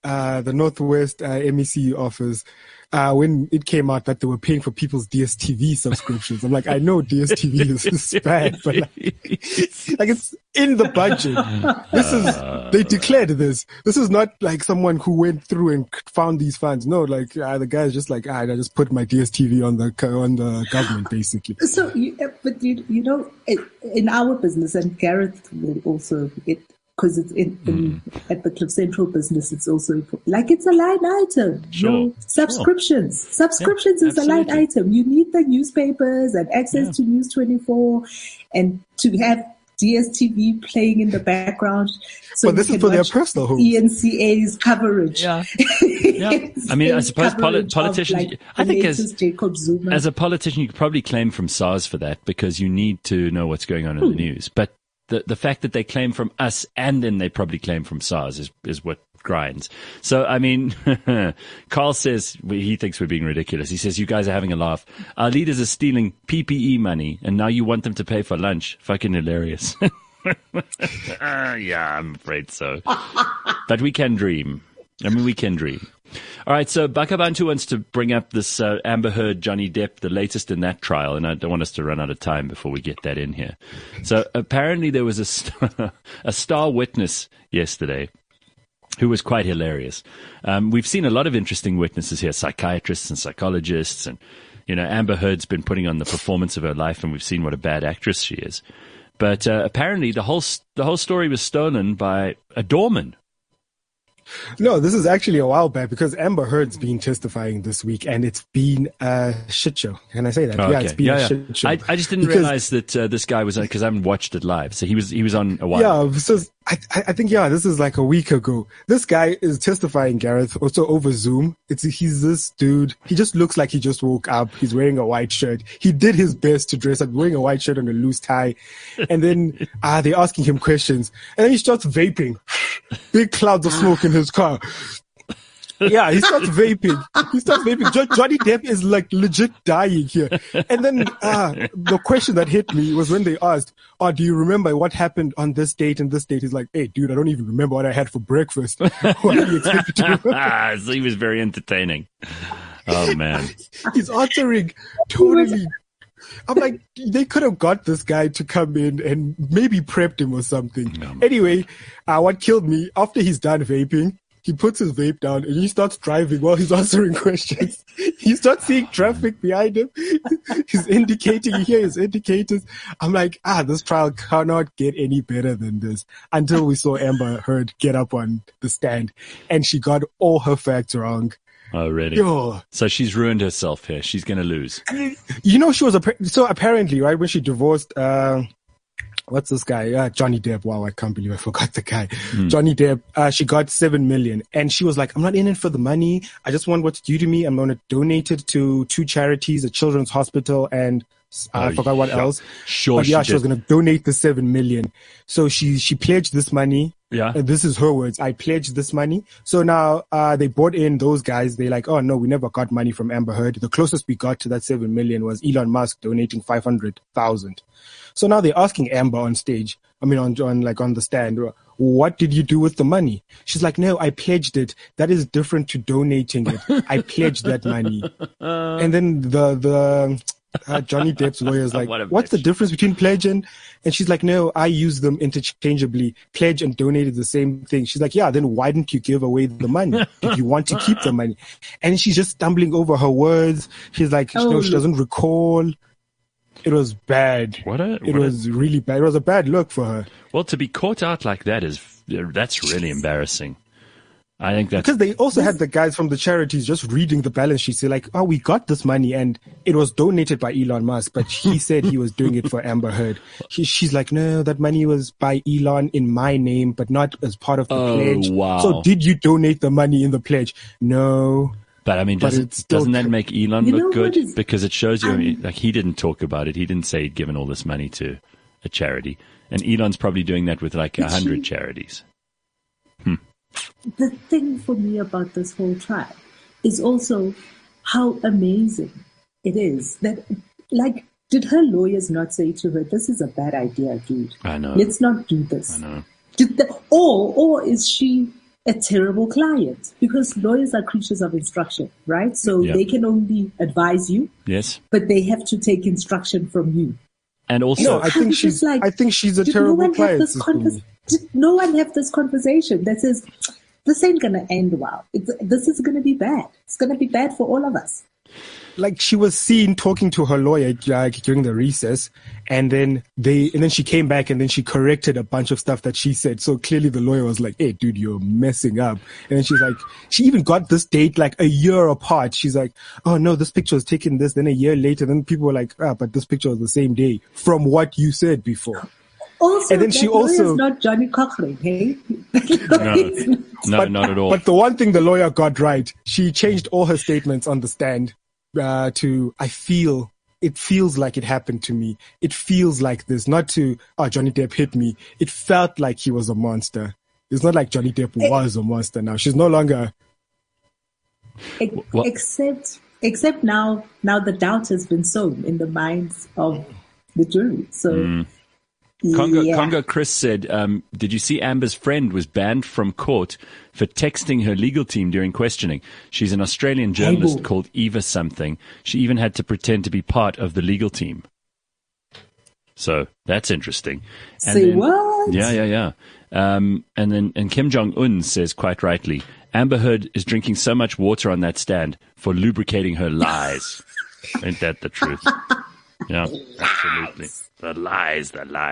MEC office, when it came out that they were paying for people's DSTV subscriptions. I'm like, I know DSTV is bad, but it's in the budget. They declared this. This is not like someone who went through and found these funds. No, the guy's just like, I just put my DSTV on the government, basically. So, but you know, in our business, and Gareth will also because it's at the Cliff Central business, it's also like it's a line item. Sure. Subscriptions. Subscriptions is a line item. You need the newspapers and access to News 24 and to have DSTV playing in the background. So but this is for their personal homes. ENCA's coverage. Yeah. I mean, I suppose politicians, I think as a politician, you could probably claim from SARS for that because you need to know what's going on in the news. But the fact that they claim from us and then they probably claim from SARS is what grinds. So, I mean, Carl says he thinks we're being ridiculous. He says, you guys are having a laugh. Our leaders are stealing PPE money and now you want them to pay for lunch. Fucking hilarious. Yeah, I'm afraid so. But we can dream. We can dream. All right, so Bakabantu wants to bring up this Amber Heard, Johnny Depp, the latest in that trial, and I don't want us to run out of time before we get that in here. So apparently there was a star witness yesterday who was quite hilarious. We've seen a lot of interesting witnesses here, psychiatrists and psychologists, and Amber Heard's been putting on the performance of her life, and we've seen what a bad actress she is. But apparently the whole story was stolen by a doorman. No, this is actually a while back because Amber Heard's been testifying this week and it's been a shit show. Can I say that? Oh, yeah, it's been a shit show. I just didn't realize that this guy was on, because I haven't watched it live. So he was on a while. Yeah, so I think, this is like a week ago. This guy is testifying, Gareth, also over Zoom. He's this dude. He just looks like he just woke up. He's wearing a white shirt. He did his best to dress up, wearing a white shirt and a loose tie. And then they're asking him questions. And then he starts vaping. Big clouds of smoke in his car. Yeah, he starts vaping. Johnny Depp is like legit dying here. And then the question that hit me was when they asked, do you remember what happened on this date and this date? He's like, hey, dude, I don't even remember what I had for breakfast. What do you expect me to remember? So he was very entertaining. Oh, man. He's answering totally. I'm like, they could have got this guy to come in and maybe prepped him or something. Anyway, what killed me, after he's done vaping, he puts his vape down and he starts driving while he's answering questions. He starts seeing traffic behind him. He's indicating, you hear his indicators. I'm like, this trial cannot get any better than this, until we saw Amber Heard get up on the stand and she got all her facts wrong. Oh, really? So she's ruined herself here. She's going to lose. She was so apparently, right, when she divorced, what's this guy? Johnny Depp. Wow, I can't believe I forgot the guy. Johnny Depp. She got $7 million, and she was like, "I'm not in it for the money. I just want what's due to me. I'm going to donate it to 2 charities, a children's hospital, and I forgot what else. Sure, but she was going to donate the $7 million. So she pledged this money. Yeah. This is her words. I pledged this money. So now, they brought in those guys. They're like, oh no, we never got money from Amber Heard. The closest we got to that $7 million was Elon Musk donating 500,000. So now they're asking Amber on stage, on the stand, what did you do with the money? She's like, no, I pledged it. That is different to donating it. I pledged that money. And then Johnny Depp's lawyer is like, what's the difference between pledge and she's like, no, I use them interchangeably. Pledge and donate is the same thing. She's like, yeah, then why didn't you give away the money if you want to keep the money? And she's just stumbling over her words. She's like, no, she doesn't recall. It was bad. It was really bad. It was a bad look for her. Well, to be caught out like that that's really embarrassing. I think that's because they also had the guys from the charities just reading the balance sheets. They're like, oh, we got this money and it was donated by Elon Musk, but he said he was doing it for Amber Heard. She's like, no, that money was by Elon in my name, but not as part of the pledge. Wow. So did you donate the money in the pledge? No. But I mean, doesn't that make Elon look good? Because it shows you, like, he didn't talk about it. He didn't say he'd given all this money to a charity. And Elon's probably doing that with like 100 charities. The thing for me about this whole trial is also how amazing it is that, like, did her lawyers not say to her, this is a bad idea, dude. I know. Let's not do this. I know. Or is she a terrible client? Because lawyers are creatures of instruction, right? So they can only advise you. Yes. But they have to take instruction from you. And also, I think she's a terrible client. Did no one have this conversation that says, this ain't going to end well. This is going to be bad. It's going to be bad for all of us. Like, she was seen talking to her lawyer during the recess, and then she came back and then she corrected a bunch of stuff that she said. So clearly the lawyer was like, hey, dude, you're messing up. And then she's like, she even got this date like a year apart. She's like, oh no, this picture was taken this, then a year later. Then people were like, but this picture was the same day from what you said before. Also, and then she also not Johnny Cochrane, hey? No, not at all. But the one thing the lawyer got right, she changed all her statements on the stand to it feels like it happened to me. It feels like this, not to Johnny Depp hit me. It felt like he was a monster. It's not like Johnny Depp was a monster now. She's no longer. Except now the doubt has been sown in the minds of the jury. So. Congo Chris said, did you see Amber's friend was banned from court for texting her legal team during questioning? She's an Australian journalist called Eva something. She even had to pretend to be part of the legal team. So that's interesting. And what? Yeah. And Kim Jong-un says quite rightly, Amber Heard is drinking so much water on that stand for lubricating her lies. Ain't that the truth? Yeah, absolutely. The lies.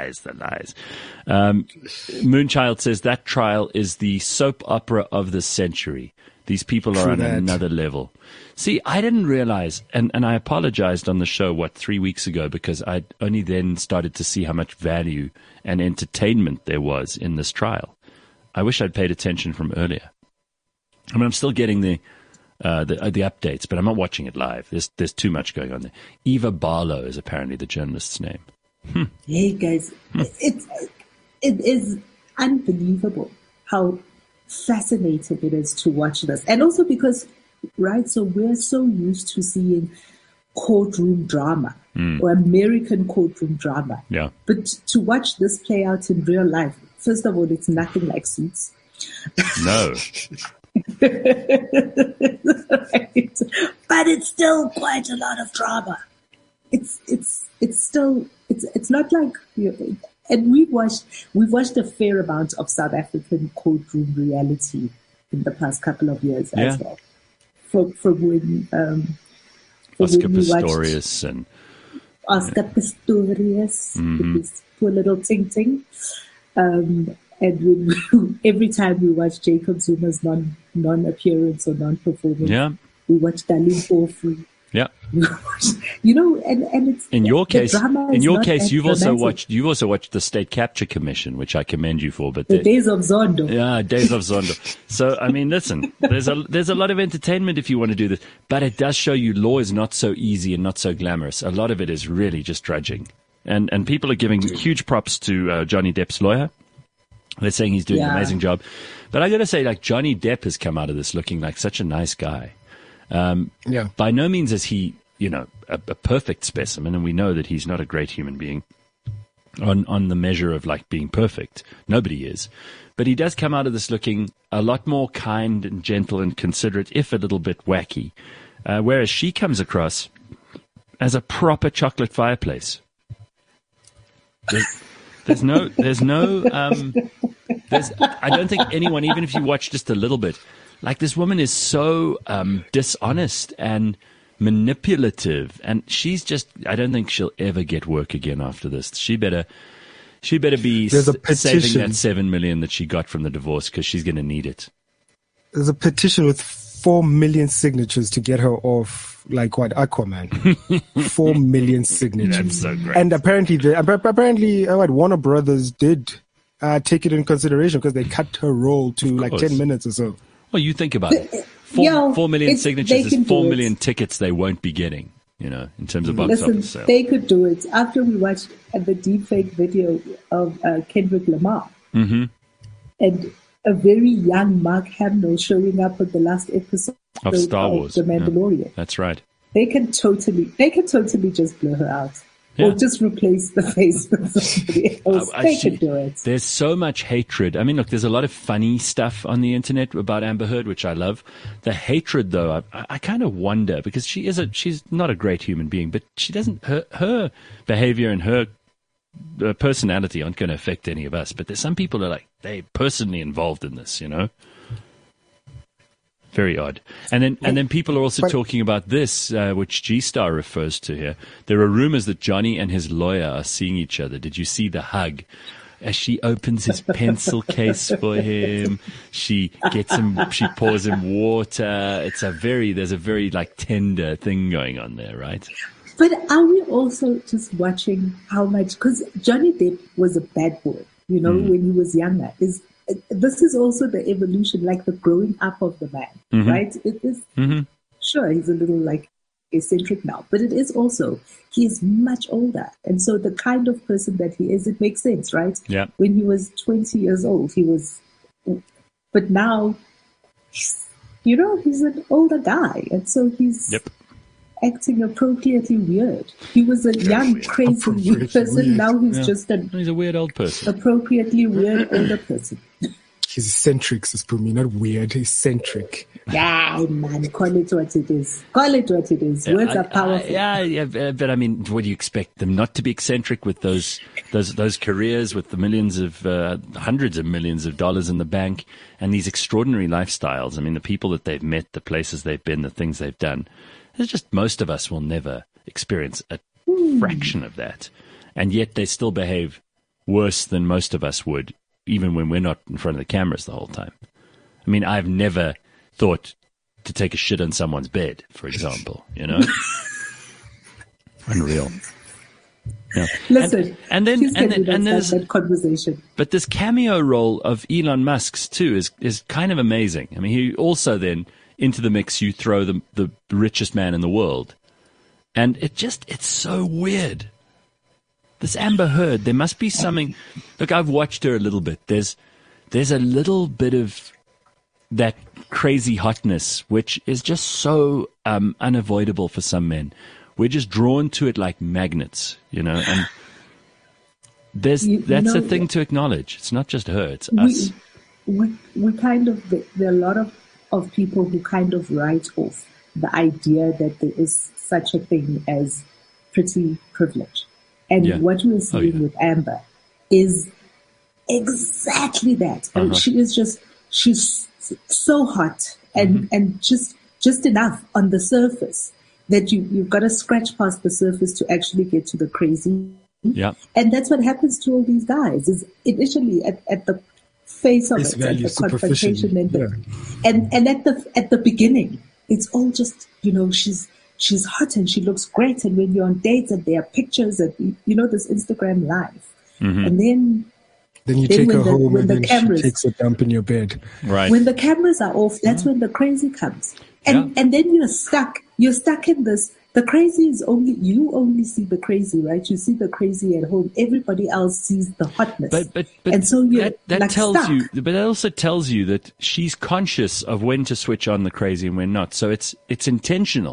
Moonchild says that trial is the soap opera of the century. These people are on another level. See, I didn't realize, and I apologized on the show, 3 weeks ago, because I only then started to see how much value and entertainment there was in this trial. I wish I'd paid attention from earlier. I mean, I'm still getting the updates, but I'm not watching it live. There's too much going on there. Eva Barlow is apparently the journalist's name. Hey guys, it is unbelievable how fascinating it is to watch this, and also because, right? So we're so used to seeing courtroom drama or American courtroom drama, But to watch this play out in real life, first of all, it's nothing like Suits. No. Right. But it's still quite a lot of drama. It's not like, and we've watched a fair amount of South African courtroom reality in the past couple of years as well. From when Oscar Pistorius and Oscar Pistorius with his poor little ting ting. And every time we watch Jacob Zuma's non-appearance or non-performance, we watch Darlene Orfrey. Yeah, and it's in your case. You've also watched the State Capture Commission, which I commend you for. But the Days of Zondo. Yeah, Days of Zondo. So I mean, listen, there's a lot of entertainment if you want to do this, but it does show you law is not so easy and not so glamorous. A lot of it is really just drudging, and people are giving huge props to Johnny Depp's lawyer. They're saying he's doing an amazing job, but I got to say, like, Johnny Depp has come out of this looking like such a nice guy. By no means is he, a perfect specimen, and we know that he's not a great human being. on the measure of like being perfect. Nobody is. But he does come out of this looking a lot more kind and gentle and considerate, if a little bit wacky. Whereas she comes across as a proper chocolate fireplace. I don't think anyone, even if you watch just a little bit, like this woman is so dishonest and manipulative, and she's just, I don't think she'll ever get work again after this. She better be saving that $7 million that she got from the divorce, because she's going to need it. There's a petition with 4 million signatures to get her off, like what, Aquaman. 4 million signatures. That's so great. And apparently, Warner Brothers did take it in consideration, because they cut her role to like 10 minutes or so. Well, you think about it. 4 million signatures is 4 million tickets they won't be getting, in terms of box office sales. They could do it. After we watched the deepfake video of Kendrick Lamar, and a very young Mark Hamill showing up at the last episode of Star Wars, The Mandalorian. Yeah, that's right. They can totally just blow her out. Yeah. Or just replace the face with somebody else. They could do it. There's so much hatred. I mean, look, there's a lot of funny stuff on the internet about Amber Heard, which I love. The hatred, though, I kind of wonder, because she's not a great human being, but she doesn't, her behavior and her personality aren't going to affect any of us. But there's some people that are like, they personally involved in this, Very odd. And then people are also talking about this, which G-Star refers to here. There are rumors that Johnny and his lawyer are seeing each other. Did you see the hug? As she opens his pencil case for him, she pours him water. There's a very like tender thing going on there, right? But are we also just watching how much, because Johnny Depp was a bad boy, when he was younger, this is also the evolution, like the growing up of the man, right? It is, sure, he's a little like eccentric now, but it is also, he is much older. And so the kind of person that he is, it makes sense, right? Yeah. When he was 20 years old, but now, he's an older guy. And so he's acting appropriately weird. He was a young, crazy person. Weird. Now he's he's a weird old person. Appropriately weird older person. He's eccentric, Sispumi, not weird. Eccentric. Yeah, man, call it what it is. Call it what it is. Words are powerful. But I mean, what do you expect them not to be eccentric with those careers, with the millions of hundreds of millions of dollars in the bank, and these extraordinary lifestyles? I mean, the people that they've met, the places they've been, the things they've done. It's just most of us will never experience a fraction of that, and yet they still behave worse than most of us would, even when we're not in front of the cameras the whole time. I mean, I've never thought to take a shit on someone's bed, for example, Unreal. Yeah. Listen, and then there's that conversation. But this cameo role of Elon Musk's too is kind of amazing. I mean, he also then into the mix you throw the richest man in the world, and it's so weird. This Amber Heard, there must be something. Look, I've watched her a little bit. There's a little bit of that crazy hotness, which is just so unavoidable for some men. We're just drawn to it like magnets, and that's a thing to acknowledge. It's not just her, it's us. We kind of, there are a lot of people who kind of write off the idea that there is such a thing as pretty privilege. And what we're seeing with Amber is exactly that. I mean, she's so hot and just enough on the surface that you've got to scratch past the surface to actually get to the crazy. Yeah. And that's what happens to all these guys, is initially at the face of it, at the confrontation and at the beginning, it's all just, she's hot and she looks great, and when you're on dates and there are pictures and this Instagram live, and then you take her home and then she takes a dump in your bed. Right. When the cameras are off, that's when the crazy comes, and then you're stuck in this. The crazy is you only see the crazy, right? You see the crazy at home. Everybody else sees the hotness. But and so you're that tells stuck. you, but that also tells you that she's conscious of when to switch on the crazy and when not. So it's intentional.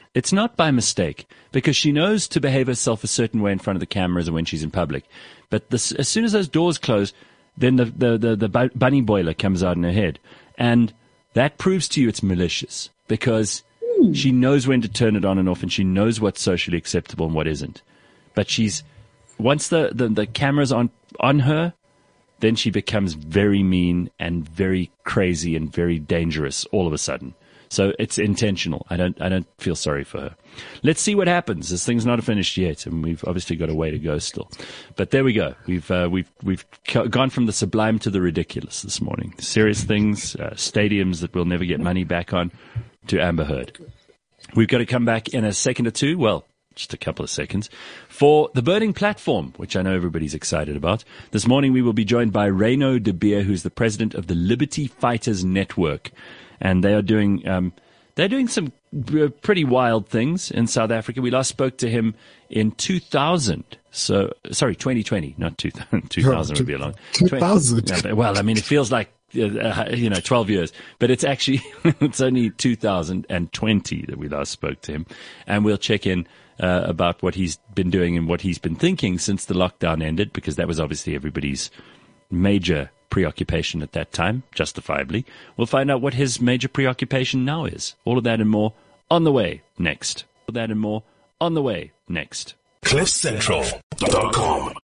It's not by mistake, because she knows to behave herself a certain way in front of the cameras and when she's in public. But as soon as those doors close, then the bunny boiler comes out in her head. And that proves to you it's malicious, because she knows when to turn it on and off, and she knows what's socially acceptable and what isn't. But once the camera's on her, then she becomes very mean and very crazy and very dangerous all of a sudden. So it's intentional. I don't feel sorry for her. Let's see what happens. This thing's not finished yet, and we've obviously got a way to go still. But there we go. We've gone from the sublime to the ridiculous this morning. Serious things, stadiums that we'll never get money back on, to Amber Heard. We've got to come back in a second or two. Well, just a couple of seconds, for the Burning Platform, which I know everybody's excited about. This morning we will be joined by Reyno de Beer, who's the president of the Liberty Fighters Network. And they are doing some pretty wild things in South Africa. We last spoke to him in 2000. 2020, not 2000. 2000 would be a long. 2000. Well, I mean, it feels like 12 years, but it's actually it's only 2020 that we last spoke to him, and we'll check in about what he's been doing and what he's been thinking since the lockdown ended, because that was obviously everybody's major preoccupation at that time, justifiably. We'll find out what his major preoccupation now is. All of that and more on the way next. CliffCentral.com